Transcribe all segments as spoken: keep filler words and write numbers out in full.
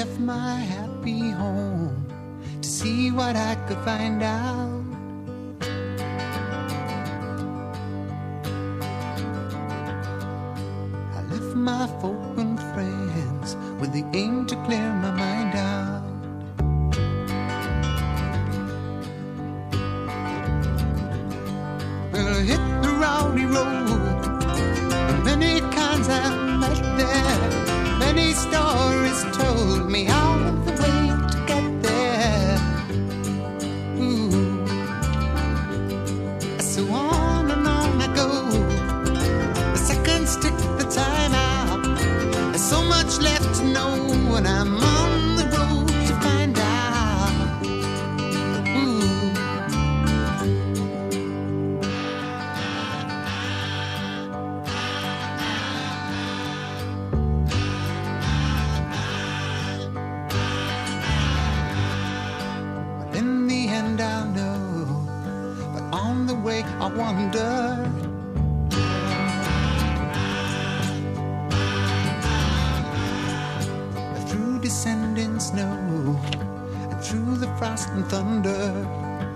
left my happy home to see what I could find out. I left my folk and friends with the aim to clear my mind out. Well, I hit the rowdy road, many kinds I've met there, many stories told me how the way to get there. Ooh. So on and on I go, the seconds tick the time out. There's so much left to know when I'm on the road to find out. Ooh. Well, in the end I'll know, but on the way I wonder. Through descending snow and through the frost and thunder.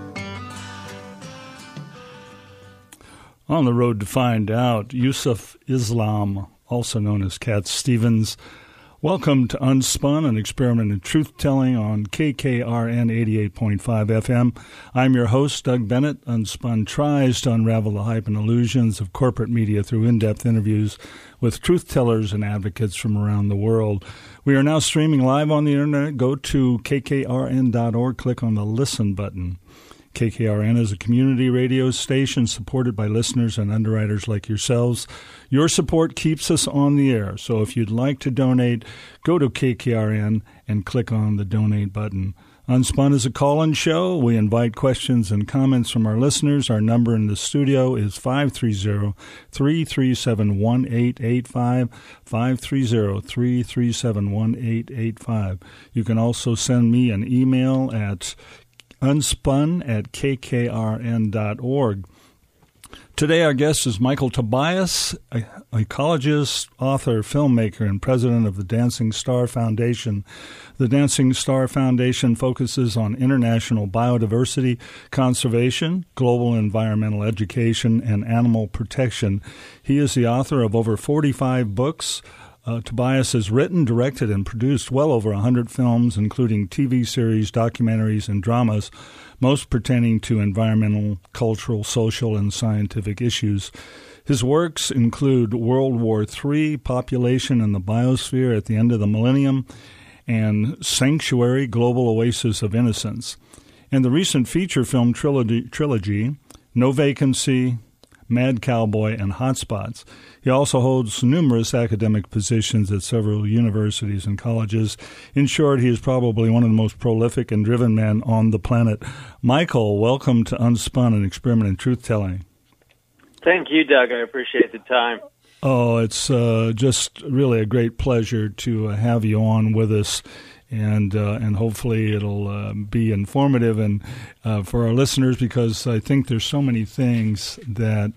On the road to find out, Yusuf Islam, also known as Cat Stevens. Welcome to Unspun, an experiment in truth-telling on K K R N eighty-eight point five F M. I'm your host, Doug Bennett. Unspun tries to unravel the hype and illusions of corporate media through in-depth interviews with truth-tellers and advocates from around the world. We are now streaming live on the internet. Go to K K R N dot org, click on the Listen button. K K R N is a community radio station supported by listeners and underwriters like yourselves. Your support keeps us on the air, so if you'd like to donate, go to K K R N and click on the Donate button. Unspun is a call-in show. We invite questions and comments from our listeners. Our number in the studio is five three zero, three three seven, one eight eight five, five three zero, three three seven, one eight eight five. You can also send me an email at unspun at K K R N dot org. Today our guest is Michael Tobias, a ecologist, author, filmmaker, and president of the Dancing Star Foundation. The Dancing Star Foundation focuses on international biodiversity conservation, global environmental education, and animal protection. He is the author of over forty-five books. Uh, Tobias has written, directed, and produced well over one hundred films, including T V series, documentaries, and dramas, most pertaining to environmental, cultural, social, and scientific issues. His works include World War Three, Population and the Biosphere at the End of the Millennium, and Sanctuary, Global Oasis of Innocence. And the recent feature film trilogy, trilogy No Vacancy, Mad Cowboy, and Hotspots. He also holds numerous academic positions at several universities and colleges. In short, he is probably one of the most prolific and driven men on the planet. Michael, welcome to Unspun, an experiment in truth-telling. Thank you, Doug. I appreciate the time. Oh, it's uh, just really a great pleasure to uh, have you on with us. And uh, and hopefully it'll uh, be informative and uh, for our listeners, because I think there's so many things that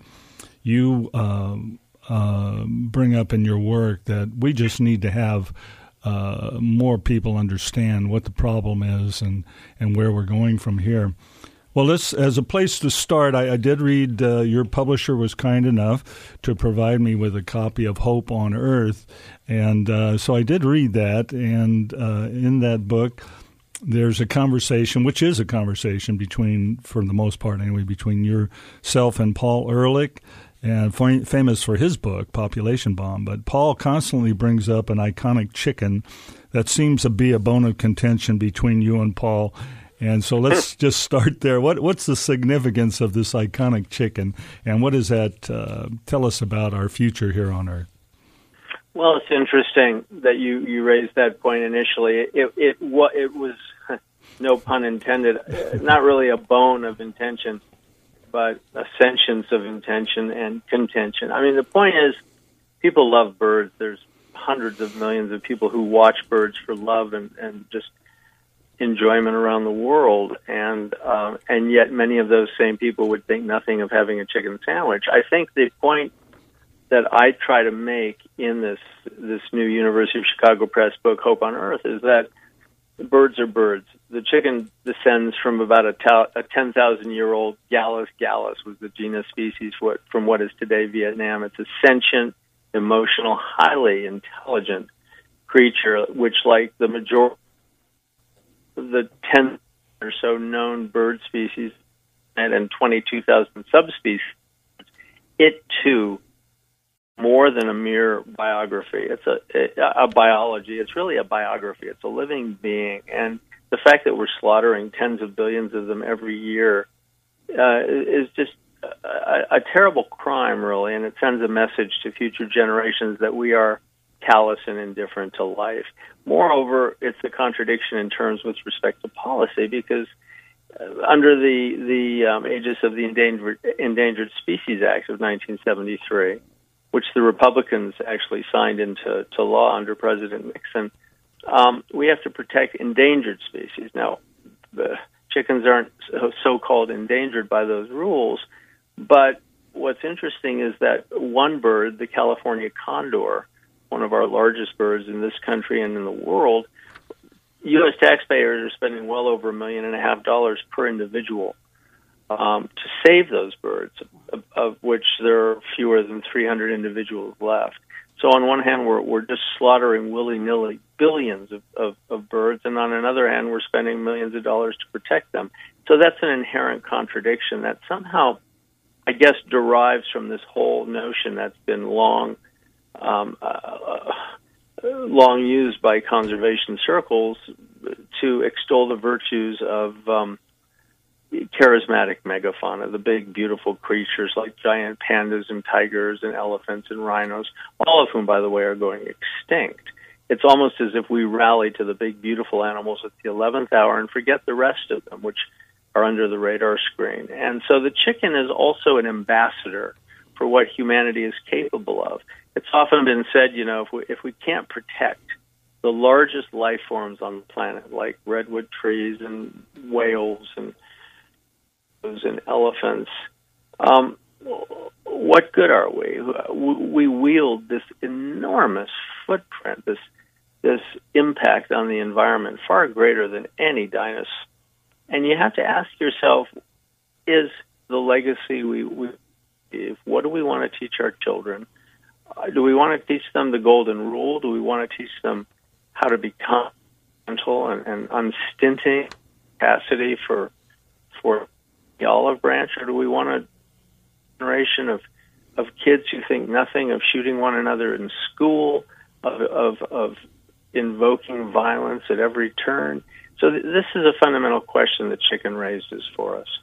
you uh, uh, bring up in your work that we just need to have uh, more people understand what the problem is and, and where we're going from here. Well, this, as a place to start, I, I did read uh, your publisher was kind enough to provide me with a copy of Hope on Earth, and uh, so I did read that, and uh, in that book there's a conversation, which is a conversation between, for the most part anyway, between yourself and Paul Ehrlich, and f- famous for his book, Population Bomb. But Paul constantly brings up an iconic chicken that seems to be a bone of contention between you and Paul. And so let's just start there. What What's the significance of this iconic chicken, and what does that uh, tell us about our future here on Earth? Well, it's interesting that you, you raised that point initially. It it it, it was, no pun intended, not really a bone of intention, but a sentience of intention and contention. I mean, the point is, people love birds. There's hundreds of millions of people who watch birds for love and, and just enjoyment around the world, and uh, and yet many of those same people would think nothing of having a chicken sandwich. I think the point that I try to make in this this new University of Chicago Press book, Hope on Earth, is that birds are birds. The chicken descends from about a, ta- a ten thousand year old Gallus gallus was the genus species what, from what is today Vietnam. It's a sentient, emotional, highly intelligent creature, which, like the majority of the ten or so known bird species and twenty-two thousand subspecies, it too, more than a mere biography. It's a, a, a biology. It's really a biography. It's a living being. And the fact that we're slaughtering tens of billions of them every year uh, is just a, a terrible crime, really, and it sends a message to future generations that we are callous and indifferent to life. Moreover, it's a contradiction in terms with respect to policy, because uh, under the, the um, aegis of the Endangered, Endangered Species Act of nineteen seventy-three, which the Republicans actually signed into to law under President Nixon, um, we have to protect endangered species. Now, the chickens aren't so-called endangered by those rules, but what's interesting is that one bird, the California condor, one of our largest birds in this country and in the world, U S taxpayers are spending well over a million and a half dollars per individual Um, to save those birds, of, of which there are fewer than three hundred individuals left. So on one hand, we're, we're just slaughtering willy-nilly billions of, of, of birds, and on another hand, we're spending millions of dollars to protect them. So that's an inherent contradiction that somehow, I guess, derives from this whole notion that's been long, um, uh, long used by conservation circles to extol the virtues of um, charismatic megafauna, the big, beautiful creatures like giant pandas and tigers and elephants and rhinos, all of whom, by the way, are going extinct. It's almost as if we rally to the big, beautiful animals at the eleventh hour and forget the rest of them, which are under the radar screen. And so the chicken is also an ambassador for what humanity is capable of. It's often been said, you know, if we, if we can't protect the largest life forms on the planet, like redwood trees and whales and and elephants, um, what good are we? We wield this enormous footprint, this this impact on the environment far greater than any dinosaur. And you have to ask yourself, is the legacy we, we leave, what do we want to teach our children? Uh, do we want to teach them the golden rule? Do we want to teach them how to be gentle and, and unstinting capacity for for the olive branch, or do we want a generation of of kids who think nothing of shooting one another in school, of of, of invoking violence at every turn? So th- this is a fundamental question that chicken raises for us.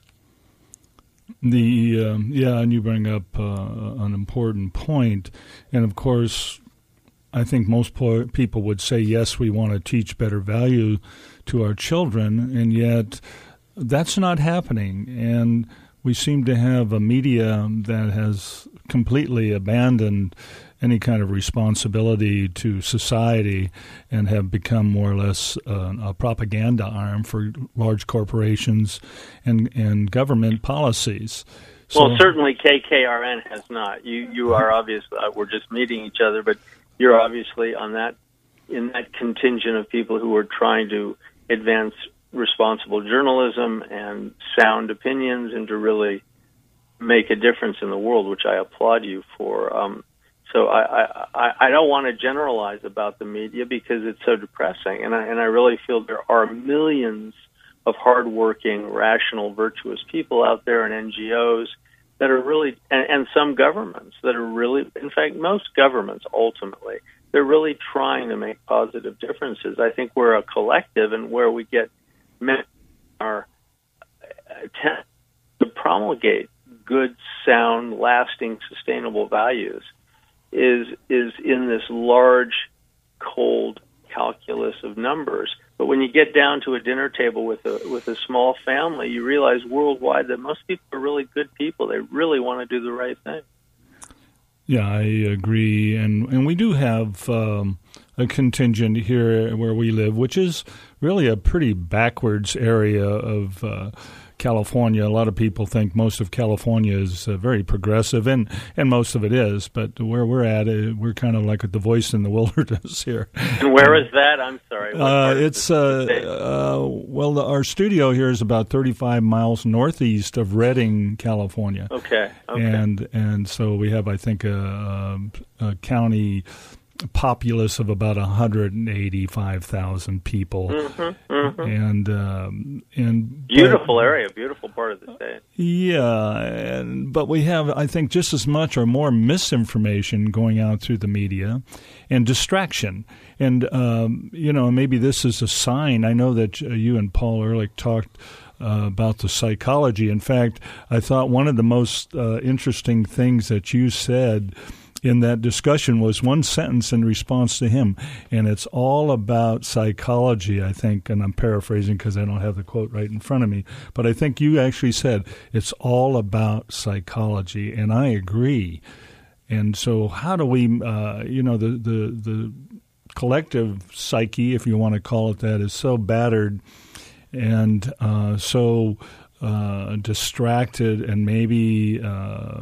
The um, yeah, and you bring up uh, an important point, and of course, I think most po- people would say yes, we want to teach better value to our children, and yet that's not happening, and we seem to have a media that has completely abandoned any kind of responsibility to society and have become more or less uh, a propaganda arm for large corporations and, and government policies. So, well, certainly K K R N has not. You you are obviously, uh, we're just meeting each other, but you're obviously on that in that contingent of people who are trying to advance responsible journalism and sound opinions and to really make a difference in the world, which I applaud you for. Um, so I, I, I don't want to generalize about the media because it's so depressing, and I, and I really feel there are millions of hardworking, rational, virtuous people out there and N G Os that are really, and, and some governments that are really, in fact, most governments ultimately, they're really trying to make positive differences. I think we're a collective, and where we get men are attempt to promulgate good, sound, lasting, sustainable values is is in this large, cold calculus of numbers. But when you get down to a dinner table with a with a small family, you realize worldwide that most people are really good people. They really want to do the right thing. Yeah, I agree, and and we do have um, a contingent here where we live, which is really a pretty backwards area of uh, California. A lot of people think most of California is uh, very progressive, and, and most of it is. But where we're at, uh, we're kind of like the voice in the wilderness here. And where is that? I'm sorry. Uh, it's uh, uh, well, the, our studio here is about thirty-five miles northeast of Redding, California. Okay. Okay. And and so we have, I think, a, a, a county populace of about one hundred eighty-five thousand people, mm-hmm, mm-hmm. and um, and beautiful but, area, beautiful part of the state. Yeah, and, but we have, I think, just as much or more misinformation going out through the media, and distraction. And um, you know, maybe this is a sign. I know that uh, you and Paul Ehrlich talked Uh, about the psychology. In fact, I thought one of the most uh, interesting things that you said in that discussion was one sentence in response to him, and it's all about psychology, I think, and I'm paraphrasing because I don't have the quote right in front of me, but I think you actually said it's all about psychology, and I agree. And so how do we, uh, you know, the, the, the collective psyche, if you want to call it that, is so battered and uh, so uh, distracted, and maybe uh,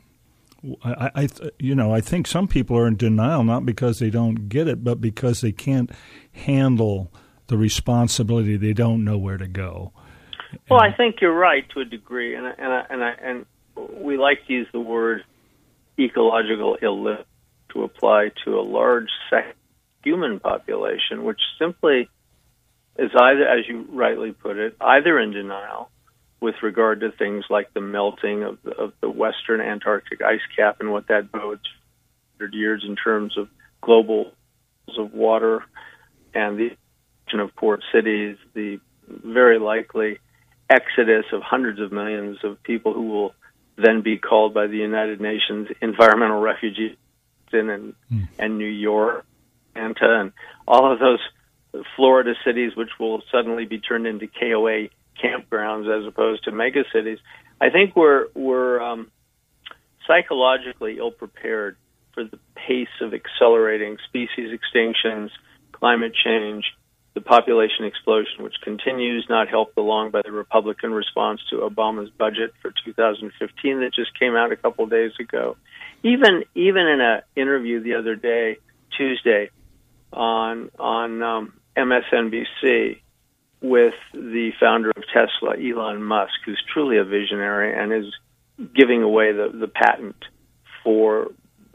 I, I, you know, I think some people are in denial not because they don't get it, but because they can't handle the responsibility. They don't know where to go. Well, and, I think you're right to a degree, and and I, and I, and we like to use the word ecological illiteracy to apply to a large sect human population, which simply is either, as you rightly put it, either in denial with regard to things like the melting of the, of the western Antarctic ice cap and what that bodes for one hundred years in terms of global levels of water and the expansion of port cities, the very likely exodus of hundreds of millions of people who will then be called by the United Nations environmental refugees in and, mm. and New York, Atlanta, and all of those Florida cities, which will suddenly be turned into K O A campgrounds as opposed to mega cities. I think we're we're um, psychologically ill prepared for the pace of accelerating species extinctions, climate change, the population explosion, which continues, not helped along by the Republican response to Obama's budget for two thousand fifteen that just came out a couple of days ago. Even even in an interview the other day, Tuesday, on on um, M S N B C with the founder of Tesla, Elon Musk, who's truly a visionary and is giving away the, the patent for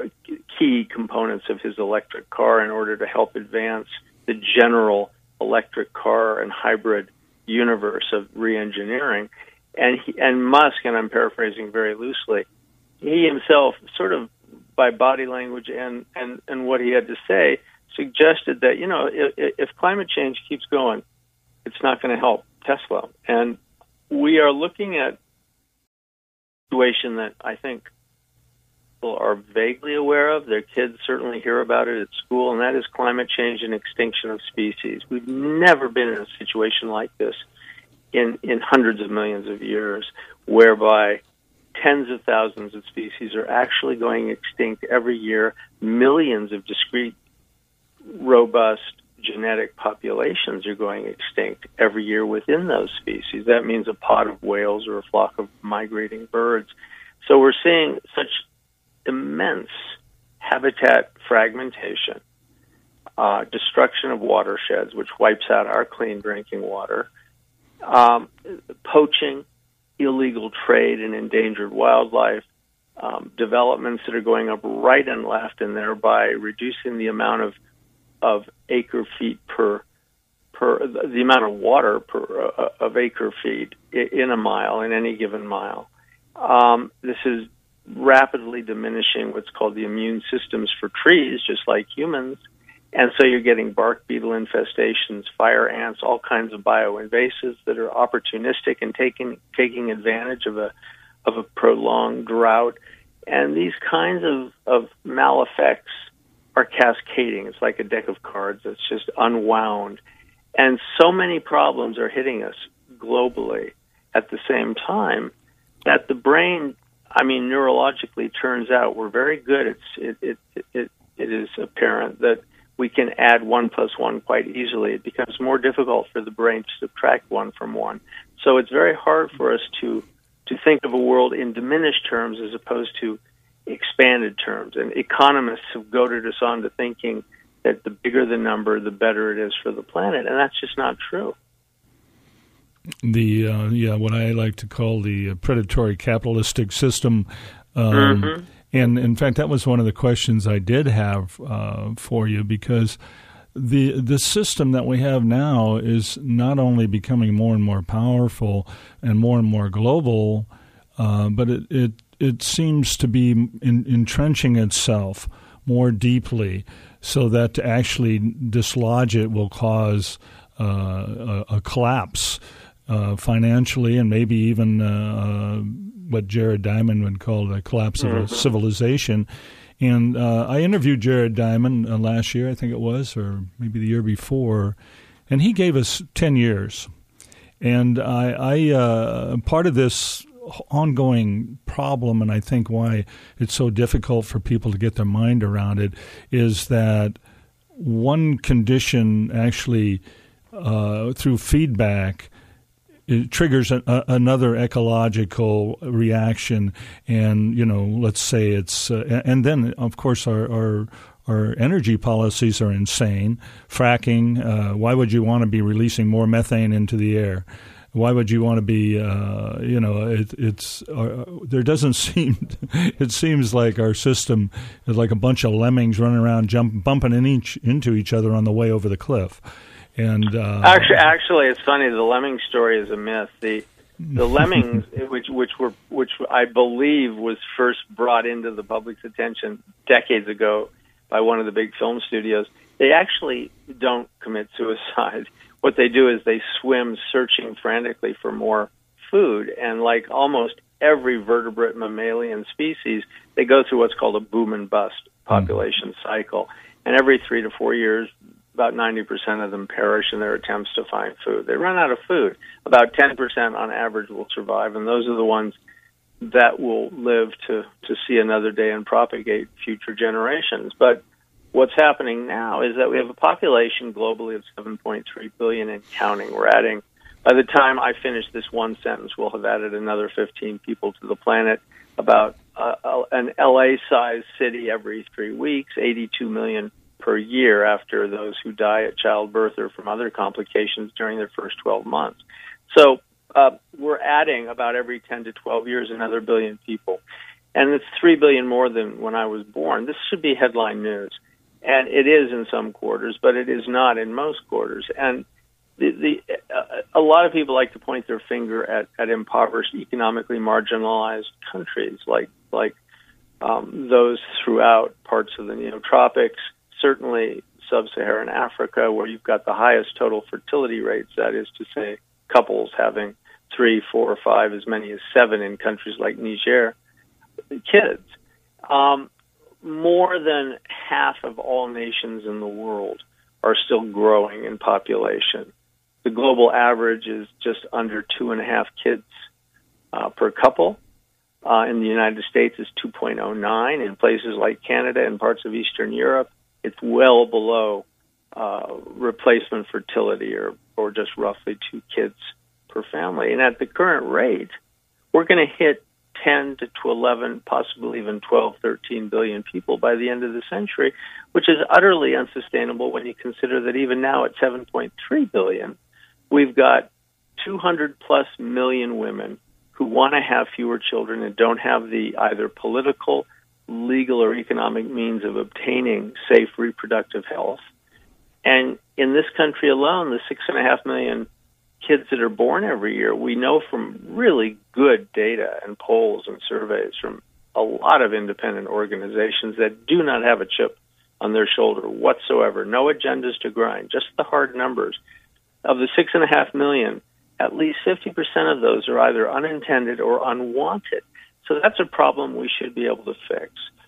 key components of his electric car in order to help advance the general electric car and hybrid universe of re-engineering. And, he, and Musk, and I'm paraphrasing very loosely, he himself, sort of by body language and, and, and what he had to say, suggested that, you know, if, if climate change keeps going, it's not going to help Tesla. And we are looking at a situation that I think people are vaguely aware of. Their kids certainly hear about it at school, and that is climate change and extinction of species. We've never been in a situation like this in, in hundreds of millions of years, whereby tens of thousands of species are actually going extinct every year. Millions of discrete, robust genetic populations are going extinct every year within those species. That means a pod of whales or a flock of migrating birds. So we're seeing such immense habitat fragmentation, uh, destruction of watersheds, which wipes out our clean drinking water, um, poaching, illegal trade in endangered wildlife, um, developments that are going up right and left, and thereby reducing the amount of of acre feet per per the amount of water per uh, of acre feet in a mile, in any given mile. Um, this is rapidly diminishing what's called the immune systems for trees, just like humans, and so you're getting bark beetle infestations, fire ants, all kinds of bioinvasives that are opportunistic and taking taking advantage of a of a prolonged drought, and these kinds of of maleffects are cascading. It's like a deck of cards that's just unwound. And so many problems are hitting us globally at the same time that the brain, I mean, neurologically turns out we're very good. It's, it, it, it, it is apparent that we can add one plus one quite easily. It becomes more difficult for the brain to subtract one from one. So it's very hard for us to to think of a world in diminished terms as opposed to expanded terms. And economists have goaded us on to thinking that the bigger the number, the better it is for the planet, and that's just not true. The uh, yeah, what I like to call the uh, predatory capitalistic system. Um, mm-hmm. And in fact, that was one of the questions I did have uh, for you, because the the system that we have now is not only becoming more and more powerful and more and more global, uh, but it, it it seems to be in, entrenching itself more deeply, so that to actually dislodge it will cause uh, a, a collapse uh, financially, and maybe even uh, what Jared Diamond would call the collapse of a civilization. And uh, I interviewed Jared Diamond uh, last year, I think it was, or maybe the year before, and he gave us ten years. And I, I uh, part of this ongoing problem, and I think why it's so difficult for people to get their mind around it, is that one condition actually, uh, through feedback, it triggers a, a, another ecological reaction, and you know, let's say it's, uh, and then of course our, our our energy policies are insane. Fracking. Uh, why would you want to be releasing more methane into the air? Why would you want to be? Uh, you know, it, it's uh, there doesn't seem. It seems like our system is like a bunch of lemmings running around, jump, bumping in each into each other on the way over the cliff. And uh, actually, actually, it's funny. The lemming story is a myth. The the lemmings, which which were which I believe was first brought into the public's attention decades ago by one of the big film studios, they actually don't commit suicide. What they do is they swim searching frantically for more food, and like almost every vertebrate mammalian species, they go through what's called a boom and bust population mm-hmm. cycle, and every three to four years, about ninety percent of them perish in their attempts to find food. They run out of food. About ten percent on average will survive, and those are the ones that will live to, to see another day and propagate future generations. But what's happening now is that we have a population globally of seven point three billion and counting. We're adding, by the time I finish this one sentence, we'll have added another fifteen people to the planet, about uh, an L A-sized city every three weeks, eighty-two million per year after those who die at childbirth or from other complications during their first twelve months. So uh, we're adding about every ten to twelve years another billion people. And it's three billion more than when I was born. This should be headline news. And it is in some quarters, but it is not in most quarters. And the, the uh, a lot of people like to point their finger at, at impoverished, economically marginalized countries like, like um, those throughout parts of the neotropics, certainly sub-Saharan Africa, where you've got the highest total fertility rates, that is to say, couples having three, four, or five, as many as seven in countries like Niger, kids. Um, more than half of all nations in the world are still growing in population. The global average is just under two and a half kids uh, per couple. Uh, in the United States, it's two point oh nine. In places like Canada and parts of Eastern Europe, it's well below uh, replacement fertility, or, or just roughly two kids per family. And at the current rate, we're going to hit ten to eleven, possibly even twelve, thirteen billion people by the end of the century, which is utterly unsustainable when you consider that even now at seven point three billion, we've got two hundred plus million women who want to have fewer children and don't have the either political, legal, or economic means of obtaining safe reproductive health. And in this country alone, the six and a half million kids that are born every year, we know from really good data and polls and surveys from a lot of independent organizations that do not have a chip on their shoulder whatsoever, no agendas to grind, just the hard numbers. Of the six and a half million, at least fifty percent of those are either unintended or unwanted. So that's a problem we should be able to fix.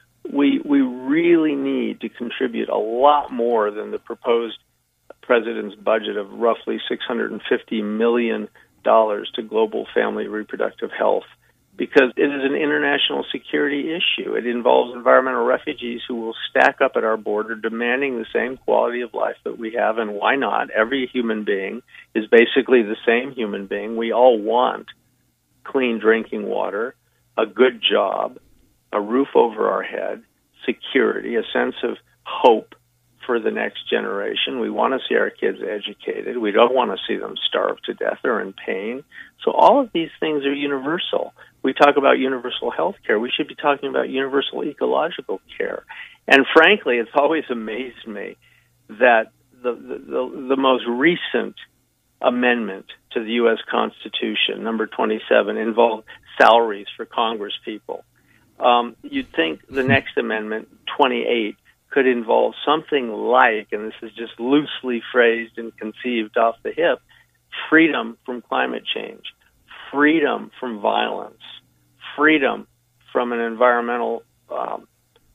We we really need to contribute a lot more than the proposed president's budget of roughly six hundred fifty million dollars to global family reproductive health because it is an international security issue. It involves environmental refugees who will stack up at our border demanding the same quality of life that we have, and why not? Every human being is basically the same human being. We all want clean drinking water, a good job, a roof over our head, security, a sense of hope for the next generation. We want to see our kids educated. We don't want to see them starve to death or in pain. So all of these things are universal. We talk about universal health care. We should be talking about universal ecological care. And frankly, it's always amazed me that the, the, the, the most recent amendment to the U S Constitution, number twenty-seven, involved salaries for Congress people. Um, you'd think the next amendment, twenty-eight, could involve something like, and this is just loosely phrased and conceived off the hip, freedom from climate change, freedom from violence, freedom from an environmental um,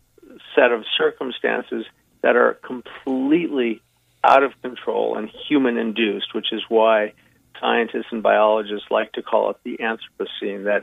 set of circumstances that are completely out of control and human-induced, which is why scientists and biologists like to call it the Anthropocene, that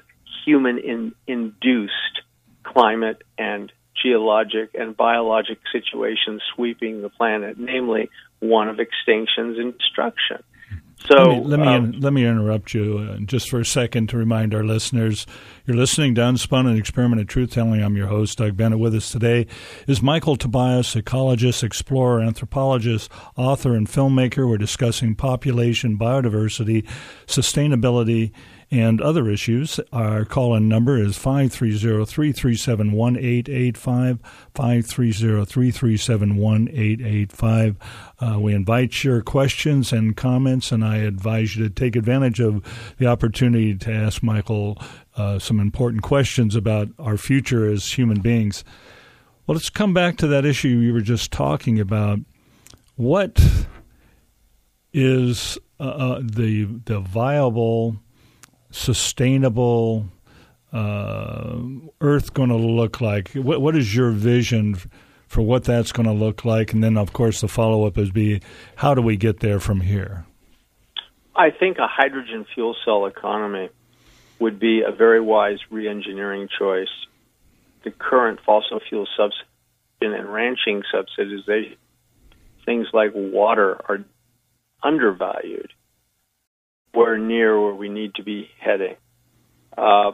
human-induced climate and geologic and biologic situations sweeping the planet, namely one of extinctions and destruction. So let me let me, um, let me interrupt you uh, just for a second to remind our listeners. You're listening to Unspun, an Experiment in Truth-Telling. I'm your host, Doug Bennett. With us today is Michael Tobias, ecologist, explorer, anthropologist, author, and filmmaker. We're discussing population, biodiversity, sustainability, and other issues. Our call-in number is five three zero, three three seven, one eight eight five, five three zero, three three seven, one eight eight five. Uh, we invite your questions and comments, and I advise you to take advantage of the opportunity to ask Michael uh, some important questions about our future as human beings. Well, let's come back to that issue you were just talking about. What is uh, the the viable, sustainable uh, Earth going to look like? What, what is your vision for what that's going to look like? And then, of course, the follow-up is be, how do we get there from here? I think a hydrogen fuel cell economy would be a very wise re-engineering choice. The current fossil fuel subsidy and ranching subsidization, things like water, are undervalued. We're near where we need to be heading. Uh,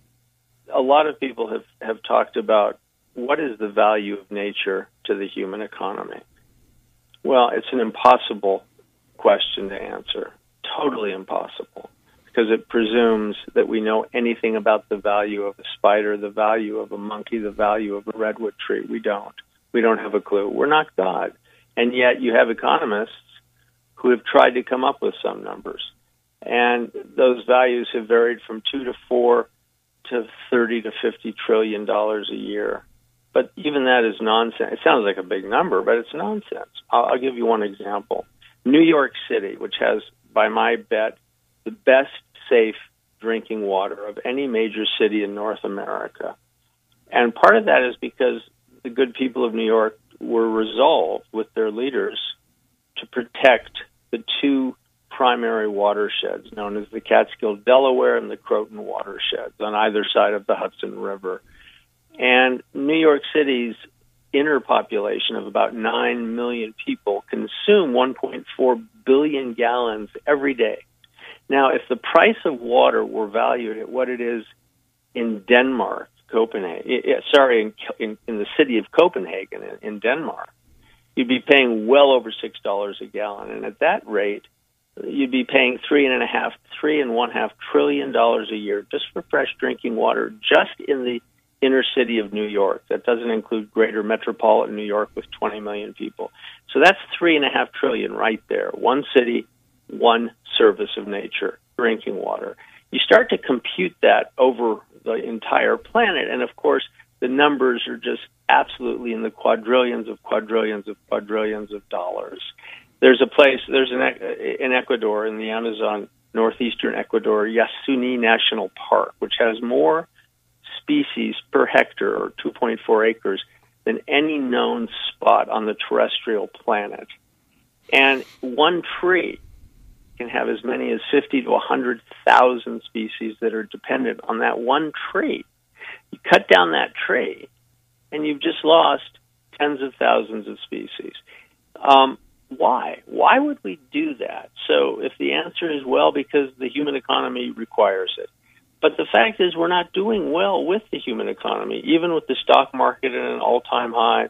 a lot of people have, have talked about what is the value of nature to the human economy. Well, it's an impossible question to answer, totally impossible, because it presumes that we know anything about the value of a spider, the value of a monkey, the value of a redwood tree. We don't. We don't have a clue. We're not God. And yet you have economists who have tried to come up with some numbers. And those values have varied from two to four to thirty to fifty trillion dollars a year. But even that is nonsense. It sounds like a big number, but it's nonsense. I'll, I'll give you one example. New York City, which has, by my bet, the best safe drinking water of any major city in North America. And part of that is because the good people of New York were resolved with their leaders to protect the two primary watersheds known as the Catskill Delaware and the Croton watersheds on either side of the Hudson River. And New York City's inner population of about nine million people consume one point four billion gallons every day. Now, if the price of water were valued at what it is in Denmark, Copenhagen, sorry, in, in, in the city of Copenhagen in, in Denmark, you'd be paying well over six dollars a gallon. And at that rate, you'd be paying three and a half, three and one half trillion dollars a year just for fresh drinking water, just in the inner city of New York. That doesn't include greater metropolitan New York with twenty million people. So that's three and a half trillion right there. One city, one service of nature, drinking water. You start to compute that over the entire planet, and of course, the numbers are just absolutely in the quadrillions of quadrillions of quadrillions of dollars. There's a place, there's an in Ecuador, in the Amazon, northeastern Ecuador, Yasuni National Park, which has more species per hectare, or two point four acres, than any known spot on the terrestrial planet. And one tree can have as many as fifty to one hundred thousand species that are dependent on that one tree. You cut down that tree, and you've just lost tens of thousands of species. Um, why? Why would we do that? So if the answer is, well, because the human economy requires it. But the fact is we're not doing well with the human economy, even with the stock market at an all-time high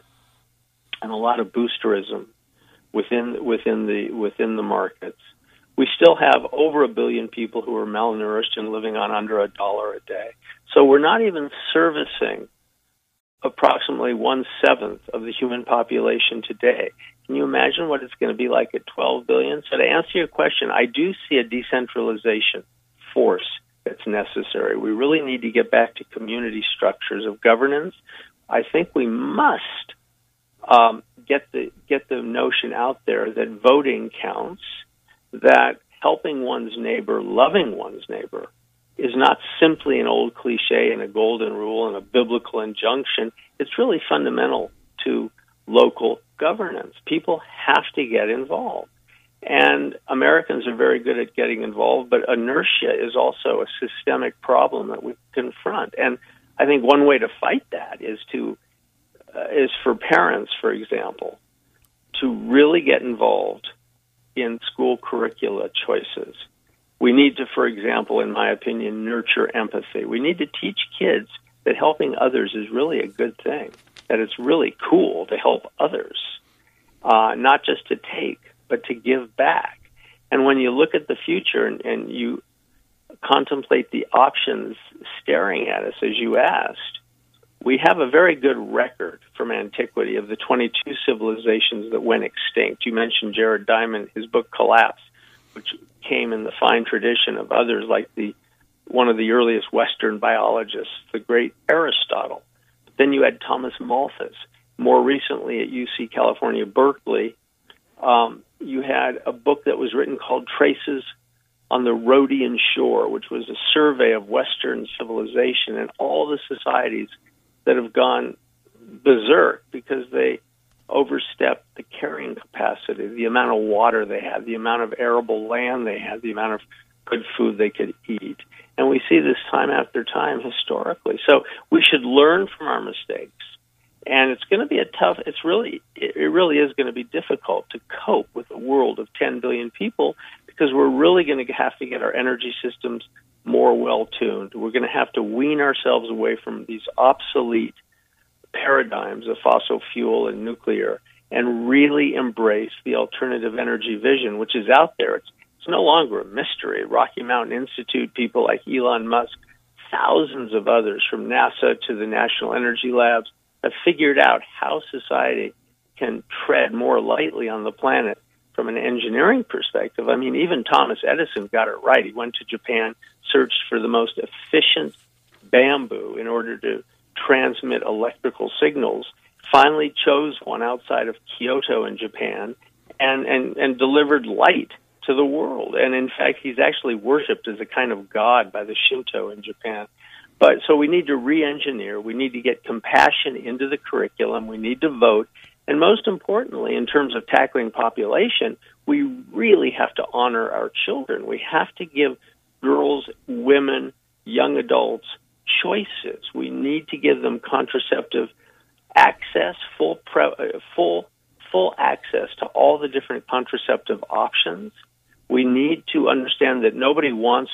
and a lot of boosterism within within the within the markets. We still have over a billion people who are malnourished and living on under a dollar a day. So we're not even servicing approximately one-seventh of the human population today. Can you imagine what it's going to be like at twelve billion? So to answer your question, I do see a decentralization force that's necessary. We really need to get back to community structures of governance. I think we must um, get the get the notion out there that voting counts, that helping one's neighbor, loving one's neighbor, is not simply an old cliche and a golden rule and a biblical injunction. It's really fundamental to local governance. People have to get involved. And Americans are very good at getting involved, but inertia is also a systemic problem that we confront. And I think one way to fight that is to uh, is for parents, for example, to really get involved in school curricula choices. We need to, for example, in my opinion, nurture empathy. We need to teach kids that helping others is really a good thing, that it's really cool to help others, uh, not just to take, but to give back. And when you look at the future and, and you contemplate the options staring at us, as you asked, we have a very good record from antiquity of the twenty-two civilizations that went extinct. You mentioned Jared Diamond, his book Collapse, which came in the fine tradition of others like the one of the earliest Western biologists, the great Aristotle. But then you had Thomas Malthus. More recently at U C California, Berkeley, um, you had a book that was written called Traces on the Rhodian Shore, which was a survey of Western civilization and all the societies that have gone berserk because they overstepped the carrying capacity, the amount of water they had, the amount of arable land they had, the amount of good food they could eat. And we see this time after time historically. So we should learn from our mistakes. And it's going to be a tough, it's really, it really is going to be difficult to cope with a world of ten billion people because we're really going to have to get our energy systems more well-tuned. We're going to have to wean ourselves away from these obsolete paradigms of fossil fuel and nuclear and really embrace the alternative energy vision, which is out there. It's, it's no longer a mystery. Rocky Mountain Institute, people like Elon Musk, thousands of others from NASA to the National Energy Labs have figured out how society can tread more lightly on the planet from an engineering perspective. I mean, even Thomas Edison got it right. He went to Japan, searched for the most efficient bamboo in order to transmit electrical signals, finally chose one outside of Kyoto in Japan, and, and, and delivered light to the world. And in fact, he's actually worshipped as a kind of god by the Shinto in Japan. But so we need to re-engineer. We need to get compassion into the curriculum. We need to vote. And most importantly, in terms of tackling population, we really have to honor our children. We have to give girls, women, young adults choices. We need to give them contraceptive access, full pre- full full access to all the different contraceptive options. We need to understand that nobody wants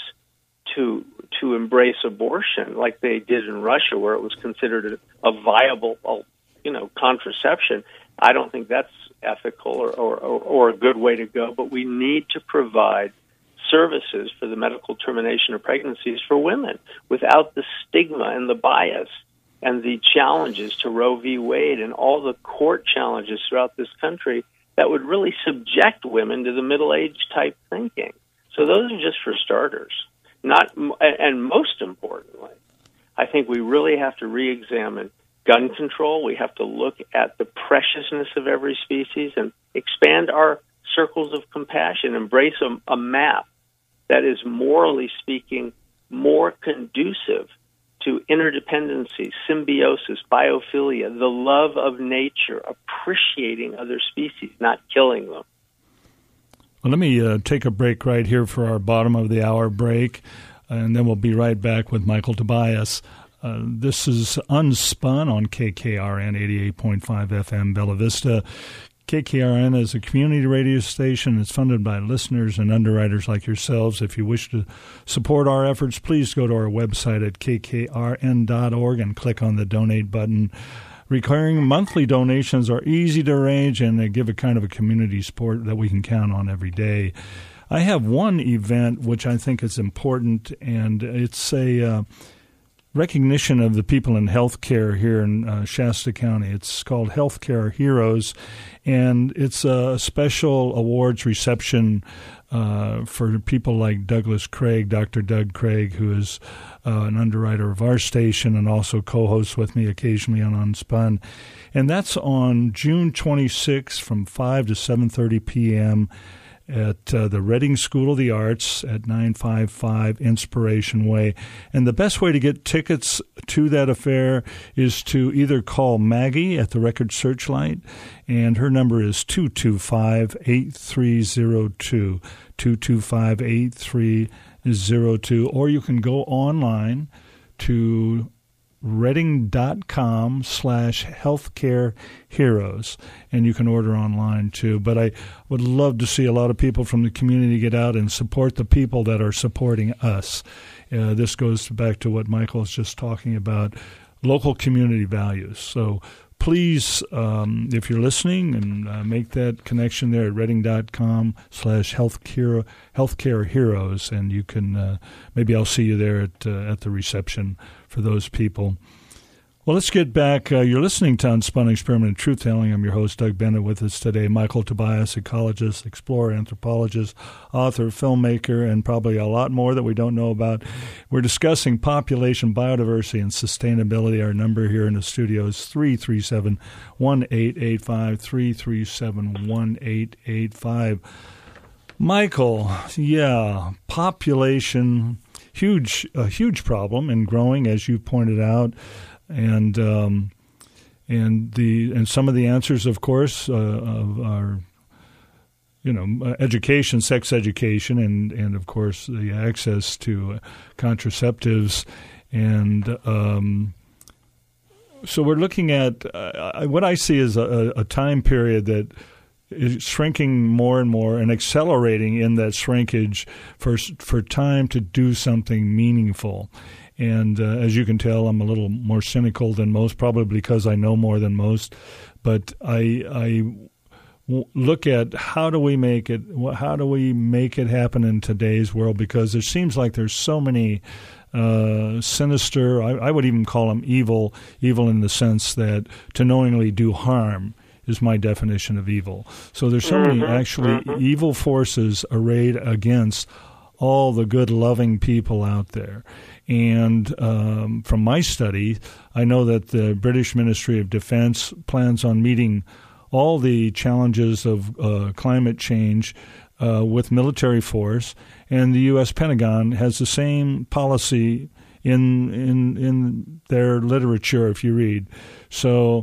to to embrace abortion like they did in Russia, where it was considered a, a viable, you know, contraception. I don't think that's ethical or, or, or a good way to go, but we need to provide services for the medical termination of pregnancies for women without the stigma and the bias and the challenges to Roe v. Wade and all the court challenges throughout this country that would really subject women to the middle-age type thinking. So those are just for starters. Not, and most importantly, I think we really have to re-examine gun control. We have to look at the preciousness of every species and expand our circles of compassion, embrace a, a map that is, morally speaking, more conducive to interdependency, symbiosis, biophilia, the love of nature, appreciating other species, not killing them. Well, let me uh, take a break right here for our bottom of the hour break, and then we'll be right back with Michael Tobias. Uh, this is Unspun on K K R N eighty-eight point five F M Bella Vista. K K R N is a community radio station. It's funded by listeners and underwriters like yourselves. If you wish to support our efforts, please go to our website at k k r n dot org and click on the donate button. Recurring monthly donations are easy to arrange, and they give a kind of a community support that we can count on every day. I have one event which I think is important, and it's a uh, recognition of the people in healthcare here in uh, Shasta County. It's called Healthcare Heroes, and it's a special awards reception uh, for people like Douglas Craig, Doctor Doug Craig, who is uh, an underwriter of our station and also co-hosts with me occasionally on Unspun. And that's on June twenty-sixth from five to seven thirty p.m. at uh, the Reading School of the Arts at nine fifty-five Inspiration Way. And the best way to get tickets to that affair is to either call Maggie at the Record Searchlight, and her number is two two five, eight three zero two, two two five, eight three zero two, or you can go online to reading.com slash healthcare heroes, and you can order online too. But I would love to see a lot of people from the community get out and support the people that are supporting us. Uh, this goes back to what Michael was just talking about, local community values. So please, um, if you're listening, and uh, make that connection there at reading.com slash healthcare healthcare heroes, and you can uh, maybe I'll see you there at uh, at the reception for those people. Well, let's get back. Uh, you're listening to Unspun Experiment in Truth Telling. I'm your host, Doug Bennett. With us today, Michael Tobias, ecologist, explorer, anthropologist, author, filmmaker, and probably a lot more that we don't know about. We're discussing population, biodiversity, and sustainability. Our number here in the studio is three three seven, one eight eight five, three three seven, one eight eight five. Michael, yeah, population, huge, a huge problem and growing, as you pointed out. And um, and the and some of the answers, of course, uh, of our, you know, education, sex education, and, and of course the access to contraceptives, and um, so we're looking at uh, what I see as a, a time period that is shrinking more and more and accelerating in that shrinkage for for time to do something meaningful. And uh, as you can tell, I'm a little more cynical than most, probably because I know more than most. But I, I w- look at how do we make it? How do we make it happen in today's world? Because it seems like there's so many uh, sinister. I, I would even call them evil. Evil in the sense that to knowingly do harm is my definition of evil. So there's so many actually evil forces arrayed against all the good, loving people out there. And um, from my study, I know that the British Ministry of Defense plans on meeting all the challenges of uh, climate change uh, with military force, and the U S Pentagon has the same policy in in in their literature, if you read. So,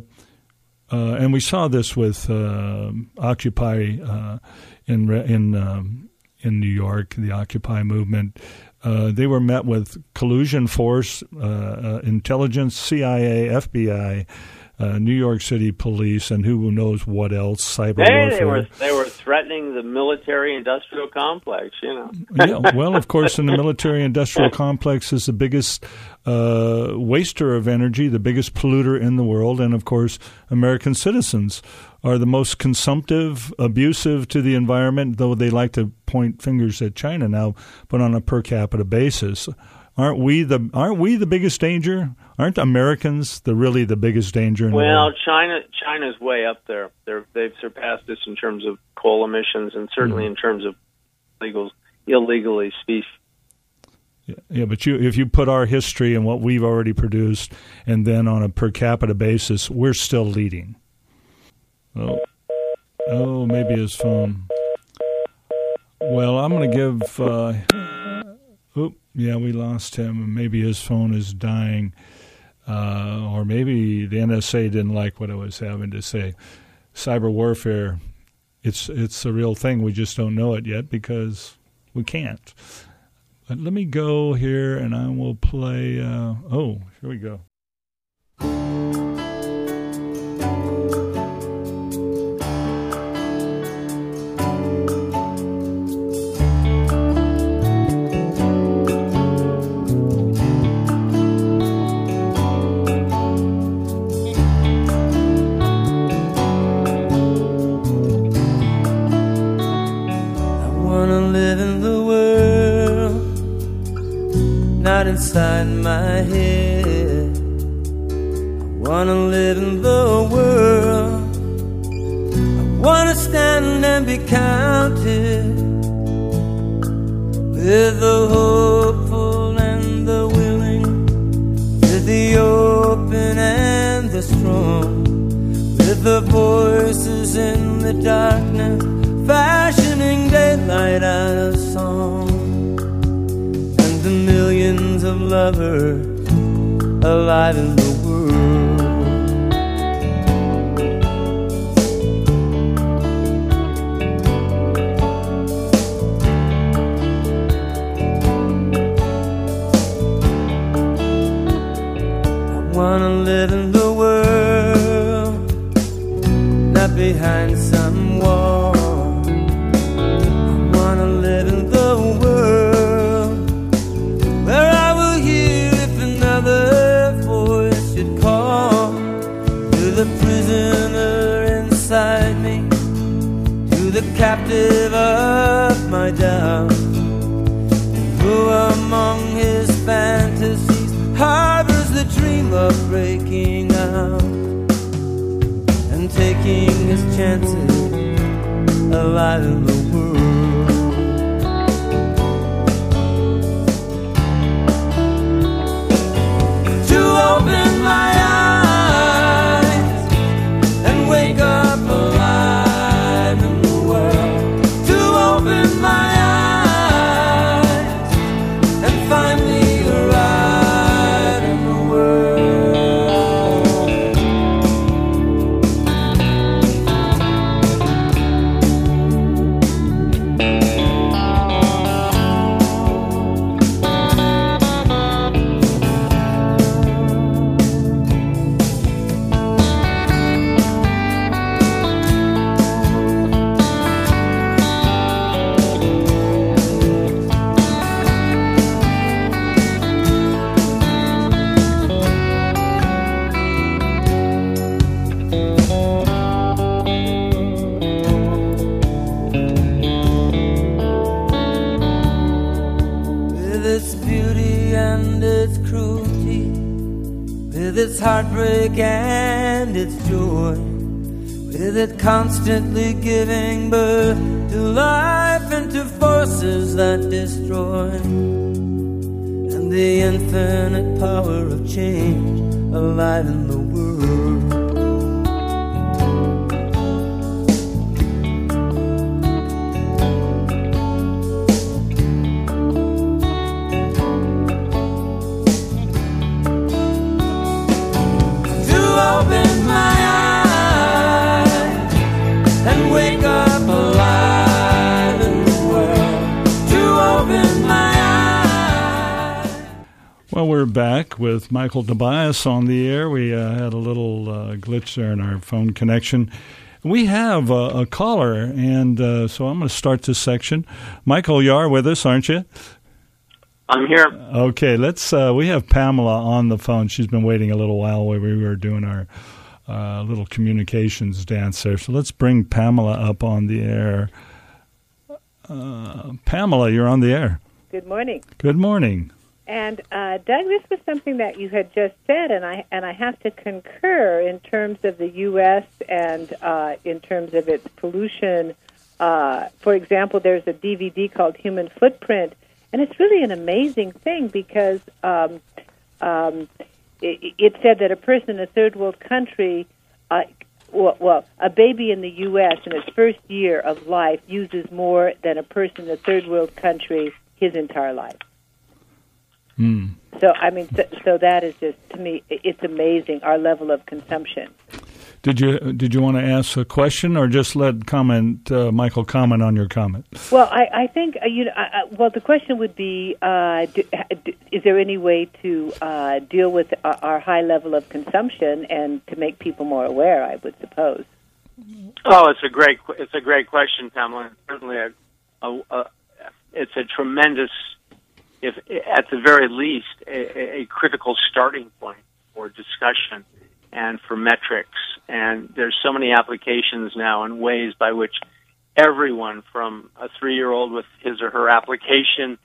uh, and we saw this with uh, Occupy uh, in in um, in New York, the Occupy movement. Uh, they were met with collusion force, uh, uh, intelligence, C I A, F B I, uh, New York City police, and who knows what else, cyber hey, warfare. They were, they were threatening the military-industrial complex, you know. Yeah, well, of course, in the military-industrial complex is the biggest uh, waster of energy, the biggest polluter in the world, and, of course, American citizens are the most consumptive, abusive to the environment, though they like to point fingers at China now, but on a per capita basis. Aren't we the aren't we the biggest danger? Aren't Americans the really the biggest danger in well, the world? Well, China China's way up there. They're, they've surpassed us in terms of coal emissions and certainly mm-hmm. in terms of illegal, illegally species. Yeah, yeah, but you, if you put our history and what we've already produced, and then on a per capita basis, we're still leading. Oh, oh, maybe his phone. Well, I'm going to give. Uh, oop, yeah, we lost him. Maybe his phone is dying, uh, or maybe the N S A didn't like what I was having to say. Cyber warfare it's it's a real thing. We just don't know it yet because we can't. But let me go here, and I will play. Uh, oh, here we go. Inside my head, I wanna live in the world. I wanna stand and be counted with the hopeful and the willing, with the open and the strong, with the voices in the darkness, fashioning daylight out of song. The millions of lovers alive in the world. I wanna live in the world, not behind some wall. I wanna live in the world where I will hear if another voice should call to the prisoner inside me, to the captive of my doubt, who among his fantasies harbors the dream of breaking out and taking his chances alive in the world. Open my eyes and wake up alive in the world. To open my eyes and find me right in the world. Its heartbreak and its joy, with it constantly giving birth to life and to forces that destroy, and the infinite power of change alive in the world. Open my eyes and wake up alive in the world. To open my eyes. Well, we're back with Michael Tobias on the air. We uh, had a little uh, glitch there in our phone connection. We have uh, a caller, and uh, so I'm going to start this section. Michael, you are with us, aren't you? I'm here. Okay, let's. Uh, we have Pamela on the phone. She's been waiting a little while while we were doing our uh, little communications dance there. So let's bring Pamela up on the air. Uh, Pamela, you're on the air. Good morning. Good morning. And uh, Doug, this was something that you had just said, and I and I have to concur in terms of the U S and uh, in terms of its pollution. Uh, for example, there's a D V D called Human Footprint. And it's really an amazing thing because um, um, it, it said that a person in a third world country, uh, well, well, a baby in the U S in its first year of life uses more than a person in a third world country his entire life. Mm. So, I mean, so, so that is just, to me, it's amazing, our level of consumption. Did you did you want to ask a question, or just let comment uh, Michael comment on your comment? Well, I, I think uh, you know. Uh, well, the question would be: uh, do, is there any way to uh, deal with our, our high level of consumption and to make people more aware? I would suppose. Oh, it's a great it's a great question, Pamela. Certainly, a, a, a, it's a tremendous, if at the very least, a, a critical starting point for discussion and for metrics. And there's so many applications now and ways by which everyone from a three-year-old with his or her application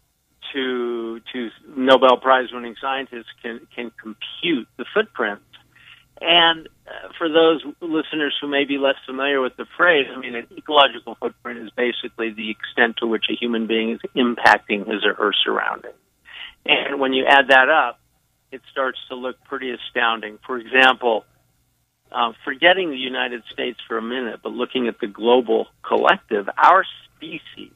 to to Nobel Prize-winning scientists can, can compute the footprint. And uh, for those listeners who may be less familiar with the phrase, I mean, an ecological footprint is basically the extent to which a human being is impacting his or her surroundings. And when you add that up, it starts to look pretty astounding. For example, uh, forgetting the United States for a minute, but looking at the global collective, our species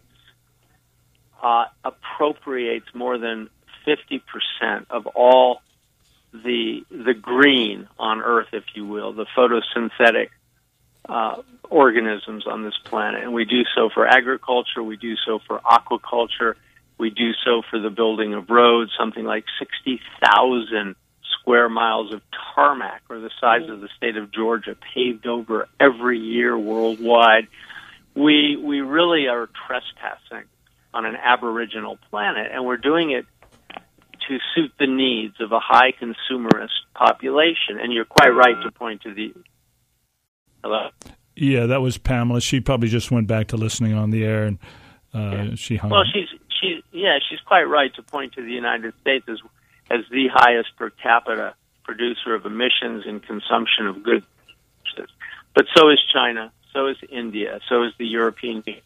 uh, appropriates more than fifty percent of all the the green on Earth, if you will, the photosynthetic uh, organisms on this planet. And we do so for agriculture, we do so for aquaculture, we do so for the building of roads, something like sixty thousand square miles of tarmac, or the size of the state of Georgia, paved over every year worldwide. We we really are trespassing on an aboriginal planet, and we're doing it to suit the needs of a high consumerist population. And you're quite right to point to the... Hello? Yeah, that was Pamela. She probably just went back to listening on the air, and uh, yeah. she hung Well, on. she's, she's, yeah, she's quite right to point to the United States as, as the highest per capita producer of emissions and consumption of goods. But so is China, so is India, so is the European Union.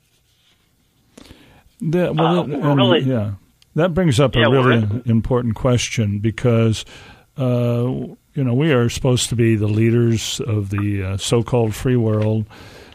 The, well, Uh, that- we're um, really- yeah, that brings up Yeah, a we're really in- important question, because uh, you know, we are supposed to be the leaders of the uh, so-called free world,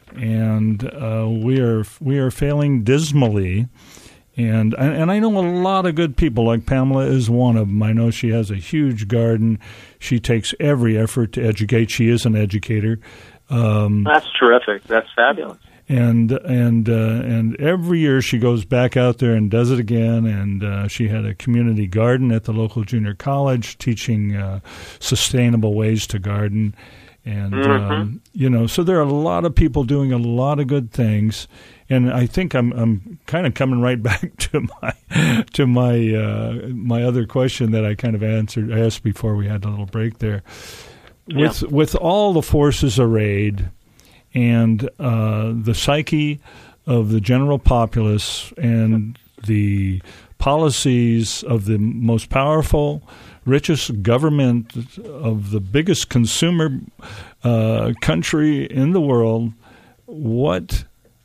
and uh, we are we are failing dismally. And and I know a lot of good people, like Pamela is one of them. I know she has a huge garden. She takes every effort to educate. She is an educator. Um, That's terrific. That's fabulous. And and uh, and every year she goes back out there and does it again. And uh, she had a community garden at the local junior college, teaching uh, sustainable ways to garden. And Mm-hmm. um, you know, so there are a lot of people doing a lot of good things. And I think I'm I'm kind of coming right back to my to my uh, my other question that I kind of answered asked before we had a little break there. With Yeah. with all the forces arrayed, and uh, the psyche of the general populace, and the policies of the most powerful, richest government of the biggest consumer uh, country in the world, what,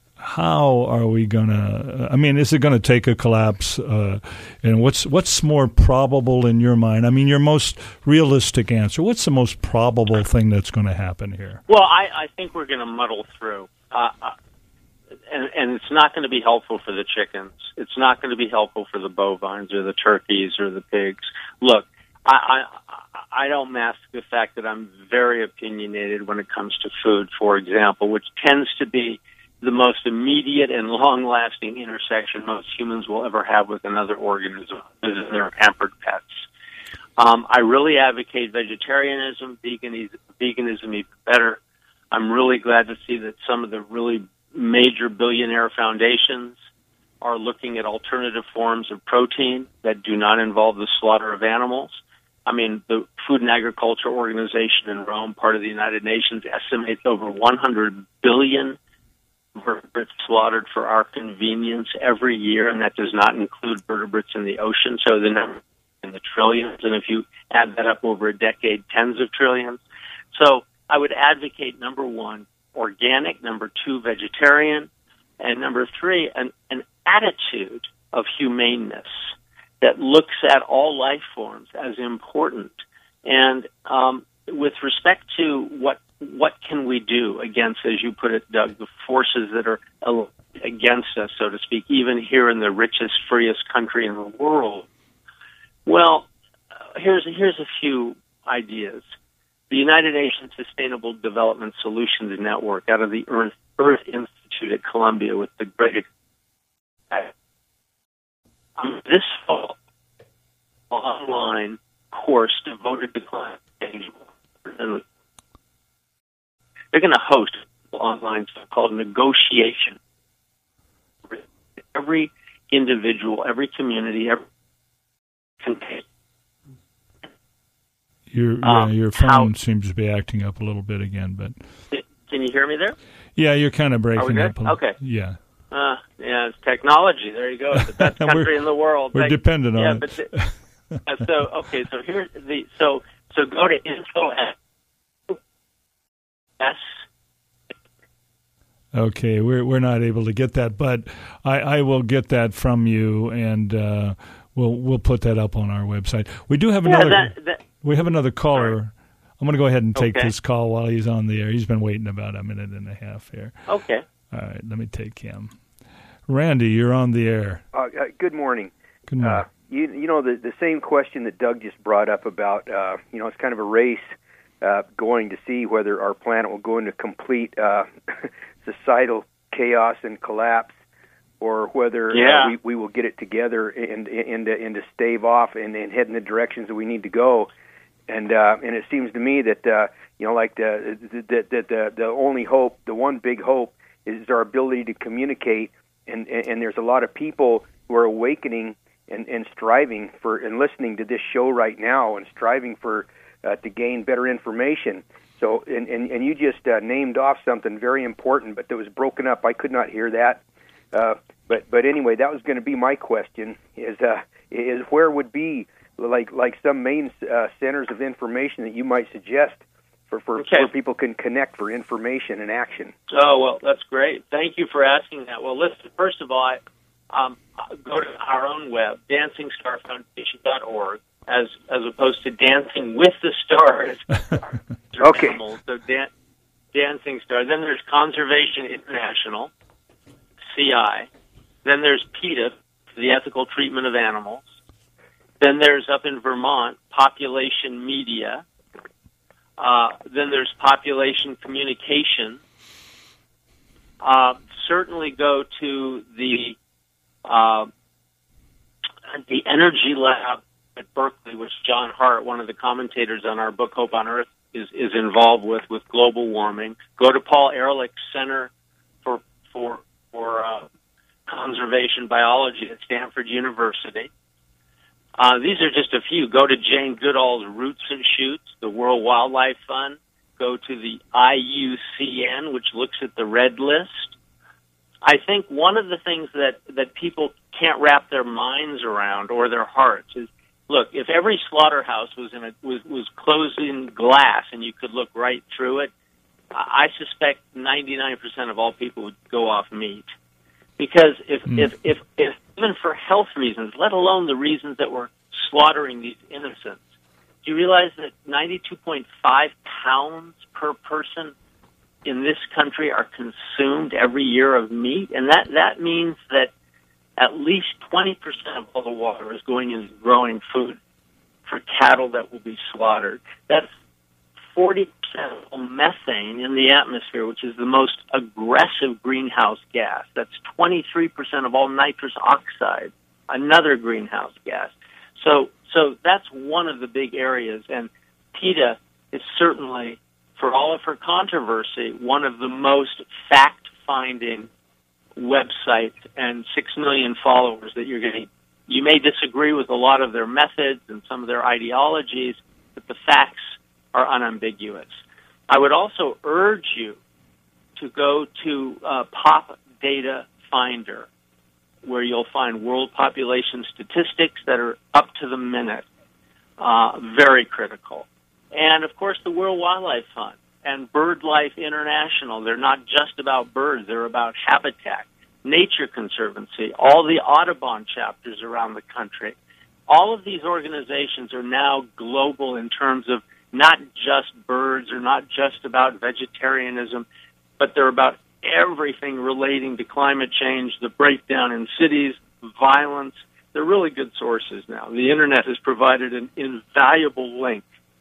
how are we going to, I mean, is it going to take a collapse? Uh, and what's what's more probable in your mind? I mean, your most realistic answer. What's the most probable thing that's going to happen here? Well, I, I think we're going to muddle through. Uh, uh, and, and it's not going to be helpful for the chickens. It's not going to be helpful for the bovines or the turkeys or the pigs. Look, I, I, I don't mask the fact that I'm very opinionated when it comes to food, for example, which tends to be the most immediate and long-lasting intersection most humans will ever have with another organism, is their pampered pets. Um, I really advocate vegetarianism, veganism, veganism even better. I'm really glad to see that some of the really major billionaire foundations are looking at alternative forms of protein that do not involve the slaughter of animals. I mean, the Food and Agriculture Organization in Rome, part of the United Nations, estimates over one hundred billion vertebrates slaughtered for our convenience every year, and that does not include vertebrates in the ocean, so the number in the trillions, and if you add that up over a decade, tens of trillions. So I would advocate, number one, organic, number two, vegetarian, and number three, an, an attitude of humaneness that looks at all life forms as important. And um, with respect to what what can we do against, as you put it, Doug, the forces that are against us, so to speak, even here in the richest, freest country in the world? Well, uh, here's here's a few ideas. the United Nations Sustainable Development Solutions Network out of the Earth, Earth Institute at Columbia with the great um, this fall online course devoted to climate change. And they're going to host an online so-called negotiation. Every individual, every community, every contains. Your um, yeah, your phone how, seems to be acting up a little bit again, but can you hear me there? Yeah, you're kind of breaking Are we up. good? A, okay. Yeah. Uh, yeah, it's technology. There you go. It's the best country in the world. We're Thank, dependent yeah, on but it. The, uh, so okay, so here's the so so go to info at s. Okay, we're we're not able to get that, but I, I will get that from you, and uh, we'll we'll put that up on our website. We do have Yeah, another. that, that, we have another caller. Sorry. I'm going to go ahead and take Okay. this call while he's on the air. He's been waiting about a minute and a half here. Okay. All right, let me take him. Randy, you're on the air. Uh, uh, good morning. Good morning. Uh, you, you know, the, the same question that Doug just brought up about, uh, you know, it's kind of a race uh, going to see whether our planet will go into complete uh, societal chaos and collapse, or whether Yeah. uh, we, we will get it together and, and, and to stave off and, and head in the directions that we need to go. And uh, and it seems to me that uh, you know, like the the, the the the only hope, the one big hope, is our ability to communicate. And and there's a lot of people who are awakening and, and striving for and listening to this show right now and striving for uh, to gain better information. So and and, and you just uh, named off something very important, but that was broken up. I could not hear that. Uh, but but anyway, that was going to be my question: is uh, is where would be like like some main uh, centers of information that you might suggest for for Okay. where people can connect for information and action. Oh, well, that's great. Thank you for asking that. Well, listen, first of all, I, um, go to our own web, dancing star foundation dot org, as as opposed to Dancing with the Stars. Okay. Animals. So dan- Dancing Star. Then there's Conservation International, C I. Then there's PETA, the Ethical Treatment of Animals. Then there's, up in Vermont, Population Media. Uh, then there's Population Communication. Uh, certainly go to the uh, the Energy Lab at Berkeley, which John Hart, one of the commentators on our book Hope on Earth, is, is involved with with global warming. Go to Paul Ehrlich's Center for for for uh, Conservation Biology at Stanford University. Uh, these are just a few. Go to Jane Goodall's Roots and Shoots, the World Wildlife Fund. Go to the I U C N, which looks at the Red List. I think one of the things that, that people can't wrap their minds around, or their hearts, is, look, if every slaughterhouse was in a, was, was closed in glass and you could look right through it, I suspect ninety-nine percent of all people would go off meat. Because if, mm. if, if, if even for health reasons, let alone the reasons that we're slaughtering these innocents, do you realize that ninety-two point five pounds per person in this country are consumed every year of meat? And that, that means that at least twenty percent of all the water is going into growing food for cattle that will be slaughtered. That's forty percent of methane in the atmosphere, which is the most aggressive greenhouse gas. That's twenty-three percent of all nitrous oxide, another greenhouse gas. So, so that's one of the big areas, and PETA is certainly, for all of her controversy, one of the most fact-finding websites and six million followers that you're going to. You may disagree with a lot of their methods and some of their ideologies, but the facts are unambiguous. I would also urge you to go to uh, Pop Data Finder, where you'll find world population statistics that are up to the minute, uh, very critical. And, of course, the World Wildlife Fund and BirdLife International. They're not just about birds. They're about habitat, Nature Conservancy, all the Audubon chapters around the country. All of these organizations are now global in terms of not just birds or not just about vegetarianism, but they're about everything relating to climate change, the breakdown in cities, violence. They're really good sources now. The Internet has provided an invaluable link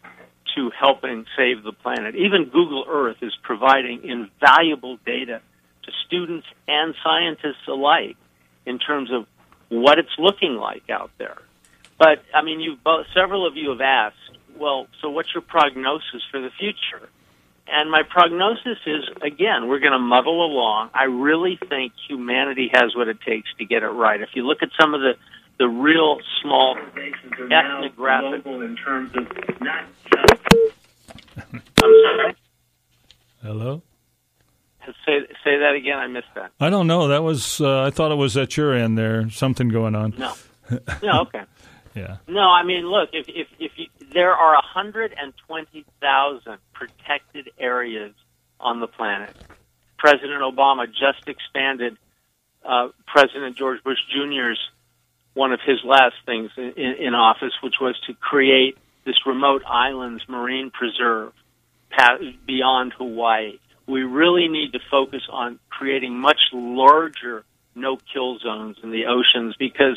to helping save the planet. Even Google Earth is providing invaluable data to students and scientists alike in terms of what it's looking like out there. But, I mean, you've both, several of you have asked, well, so what's your prognosis for the future? And my prognosis is, again, we're going to muddle along. I really think humanity has what it takes to get it right. If you look at some of the, the real small ethnographic in terms of not just... I'm sorry? Hello? Say, say that again. I missed that. I don't know. That was, uh, I thought it was at your end there. Something going on. No. No, okay. Yeah. No, I mean, look, if if, if you, there are one hundred twenty thousand protected areas on the planet. President Obama just expanded uh, President George Bush Junior's, one of his last things in, in office, which was to create this remote islands marine preserve beyond Hawaii. We really need to focus on creating much larger no-kill zones in the oceans because,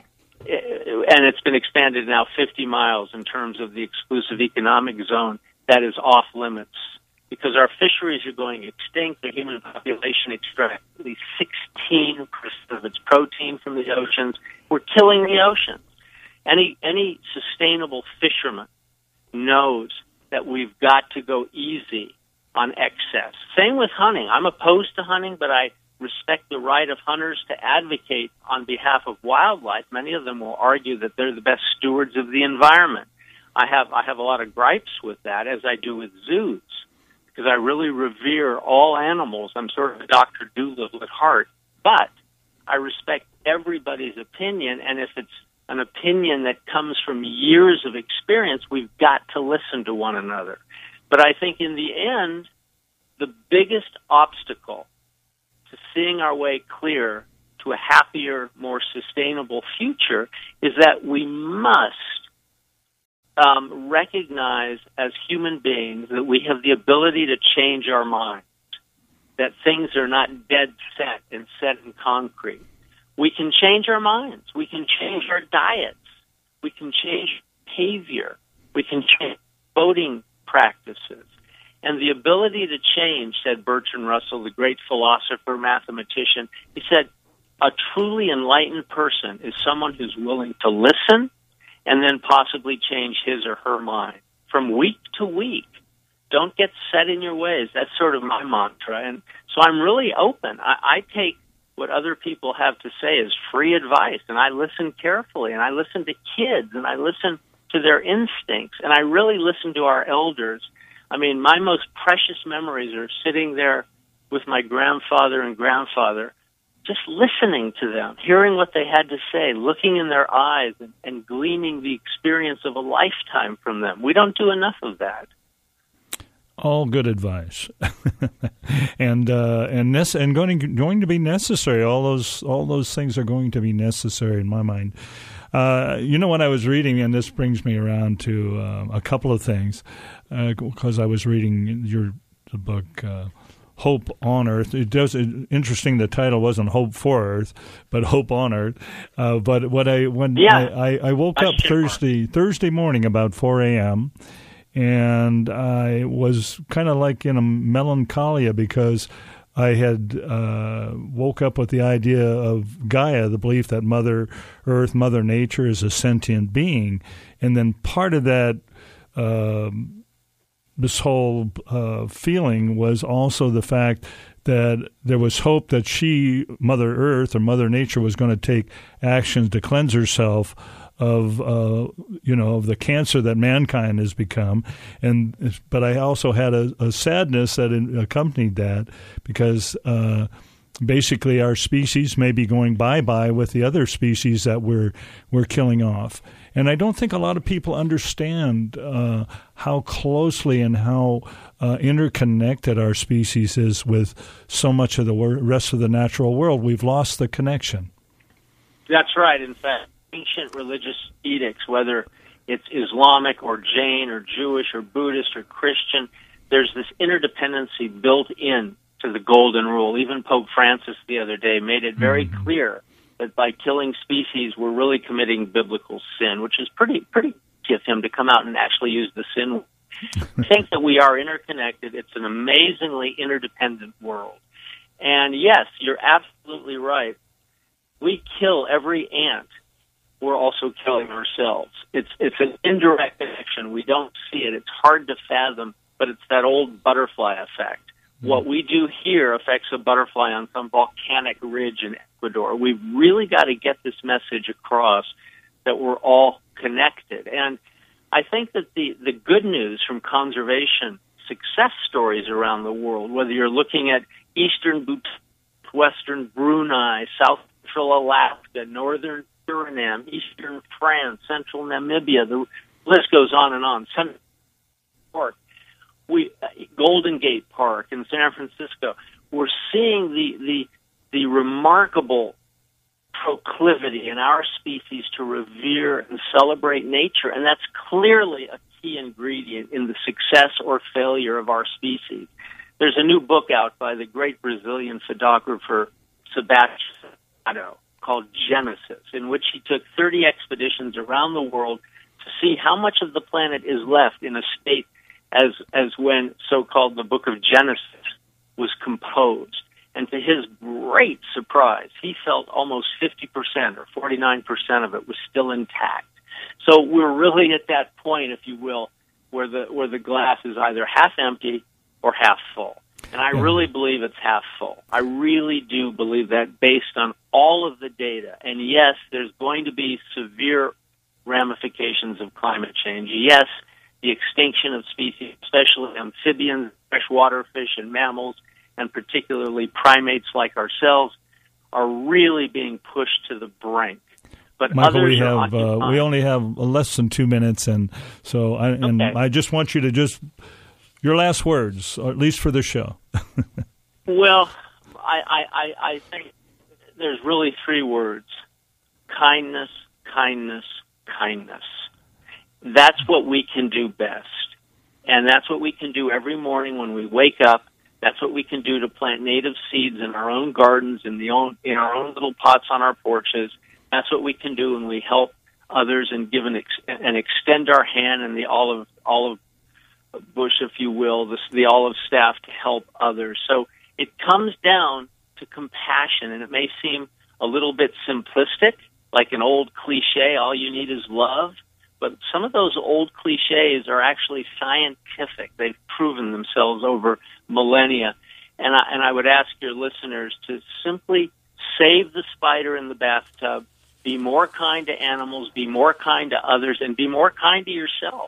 and it's been expanded now fifty miles in terms of the exclusive economic zone that is off limits because our fisheries are going extinct. The human population extracts at least sixteen percent of its protein from the oceans. We're killing the oceans. Any, any sustainable fisherman knows that we've got to go easy on excess. Same with hunting. I'm opposed to hunting, but I respect the right of hunters to advocate on behalf of wildlife. Many of them will argue that they're the best stewards of the environment. I have I have a lot of gripes with that, as I do with zoos, because I really revere all animals. I'm sort of a Doctor Dolittle at heart, but I respect everybody's opinion, and if it's an opinion that comes from years of experience, we've got to listen to one another. But I think in the end, the biggest obstacle to seeing our way clear to a happier, more sustainable future is that we must um, recognize as human beings that we have the ability to change our minds, that things are not dead set and set in concrete. We can change our minds. We can change our diets. We can change behavior. We can change voting practices. And the ability to change, said Bertrand Russell, the great philosopher, mathematician, he said, a truly enlightened person is someone who's willing to listen and then possibly change his or her mind from week to week. Don't get set in your ways. That's sort of my mantra. And so I'm really open. I, I take what other people have to say as free advice, and I listen carefully, and I listen to kids, and I listen to their instincts, and I really listen to our elders. I mean, my most precious memories are sitting there with my grandfather and grandfather, just listening to them, hearing what they had to say, looking in their eyes, and, and gleaning the experience of a lifetime from them. We don't do enough of that. All good advice, and uh, and nece- and going to, going to be necessary. All those all those things are going to be necessary in my mind. Uh, you know, when I was reading, and this brings me around to uh, a couple of things, because uh, I was reading your the book uh, Hope on Earth. It does it, interesting. The title wasn't Hope for Earth, but Hope on Earth. Uh, but what I when yeah. I, I, I woke I up Thursday mark. Thursday morning about four a.m. and I was kind of like in a melancholia because I had uh, woke up with the idea of Gaia, the belief that Mother Earth, Mother Nature is a sentient being. And then part of that, uh, this whole uh, feeling was also the fact that there was hope that she, Mother Earth or Mother Nature, was going to take actions to cleanse herself of uh, you know of the cancer that mankind has become, and but I also had a, a sadness that accompanied that because uh, basically our species may be going bye bye with the other species that we're we're killing off, and I don't think a lot of people understand uh, how closely and how uh, interconnected our species is with so much of the rest of the natural world. We've lost the connection. That's right. In fact, ancient religious edicts, whether it's Islamic or Jain or Jewish or Buddhist or Christian, there's this interdependency built in to the Golden Rule. Even Pope Francis the other day made it very mm-hmm. clear that by killing species, we're really committing biblical sin, which is pretty pretty of him to come out and actually use the sin. think that we are interconnected. It's an amazingly interdependent world. And yes, you're absolutely right. We kill every ant. We're also killing ourselves. It's it's an indirect connection. We don't see it. It's hard to fathom, but it's that old butterfly effect. Mm-hmm. What we do here affects a butterfly on some volcanic ridge in Ecuador. We've really got to get this message across that we're all connected. And I think that the, the good news from conservation success stories around the world, whether you're looking at Eastern Bhutan, Western Brunei, South Central Alaska, Northern Suriname, Eastern France, Central Namibia, the list goes on and on. Central Park, we, Golden Gate Park in San Francisco, we're seeing the, the, the remarkable proclivity in our species to revere and celebrate nature, and that's clearly a key ingredient in the success or failure of our species. There's a new book out by the great Brazilian photographer Sebastião Salgado called Genesis, in which he took thirty expeditions around the world to see how much of the planet is left in a state as as when so-called the Book of Genesis was composed. And to his great surprise, he felt almost fifty percent or forty-nine percent of it was still intact. So we're really at that point, if you will, where the where the glass is either half empty or half full. And I really believe it's half full. I really do believe that based on all of the data. And yes, there's going to be severe ramifications of climate change. Yes, the extinction of species, especially amphibians, freshwater fish, and mammals, and particularly primates like ourselves, are really being pushed to the brink. But Michael, others we have are uh, we only have less than two minutes, and so I, and okay. I just want you to just your last words, or at least for the show. Well, I, I, I think there's really three words: kindness, kindness, kindness. That's what we can do best, and that's what we can do every morning when we wake up. That's what we can do to plant native seeds in our own gardens, in the own in our own little pots on our porches. That's what we can do when we help others and give an ex- and extend our hand in the olive olive bush, if you will, the, the olive staff to help others. So it comes down to compassion, and it may seem a little bit simplistic, like an old cliche, all you need is love. But some of those old cliches are actually scientific. They've proven themselves over millennia. And I, and I would ask your listeners to simply save the spider in the bathtub, be more kind to animals, be more kind to others, and be more kind to yourself.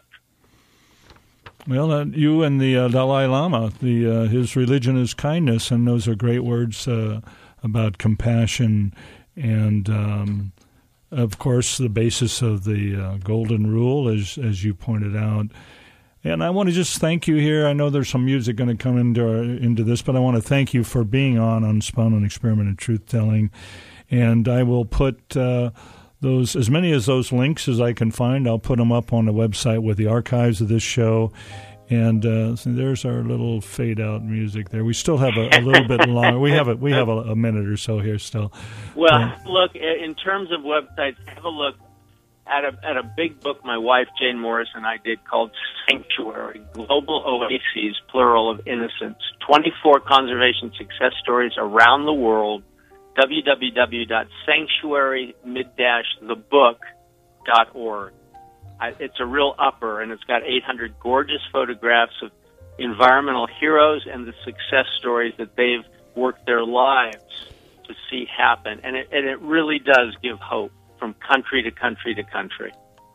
Well, uh, you and the uh, Dalai Lama, the uh, his religion is kindness, and those are great words uh, about compassion and, um, of course, the basis of the uh, Golden Rule, as as you pointed out. And I want to just thank you here. I know there's some music going to come into our, into this, but I want to thank you for being on Unspun, an Experiment in Truth Telling. And I will put uh, those, as many as those links as I can find, I'll put them up on the website with the archives of this show. And uh, so there's our little fade out music there. We still have a, a little bit longer. We have a we have a, a minute or so here still. Well, uh, look, in terms of websites, have a look at a at a big book my wife Jane Morris and I did called Sanctuary: Global Oases, plural, of Innocence. twenty-four conservation success stories around the world. w w w dot sanctuary dash the book dot org. I, it's a real upper, and it's got eight hundred gorgeous photographs of environmental heroes and the success stories that they've worked their lives to see happen. And it, and it really does give hope from country to country to country.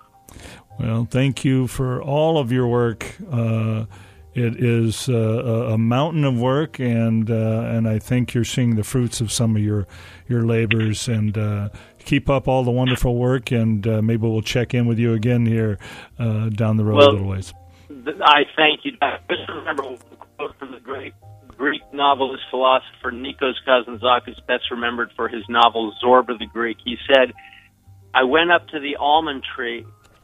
Well, thank you for all of your work. Uh, it is uh, a mountain of work, and uh, and I think you're seeing the fruits of some of your your labors. And uh, keep up all the wonderful work, and uh, maybe we'll check in with you again here uh, down the road well, a little ways. I thank you. I just remember one quote from the great Greek novelist philosopher Nikos Kazantzakis, best remembered for his novel Zorba the Greek. He said, "I went up to the almond tree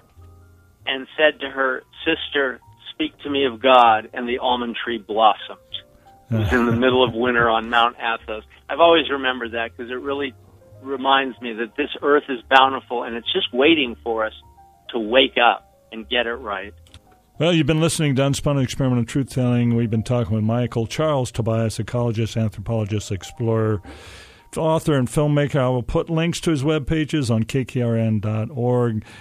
and said to her, 'Sister, speak to me of God,' and the almond tree blossomed." It was in the middle of winter on Mount Athos. I've always remembered that because it really reminds me that this earth is bountiful, and it's just waiting for us to wake up and get it right. Well, you've been listening to Unspun Experimental Truth-Telling. We've been talking with Michael Charles Tobias, ecologist, anthropologist, explorer, author, and filmmaker. I will put links to his web pages on K K R N dot org.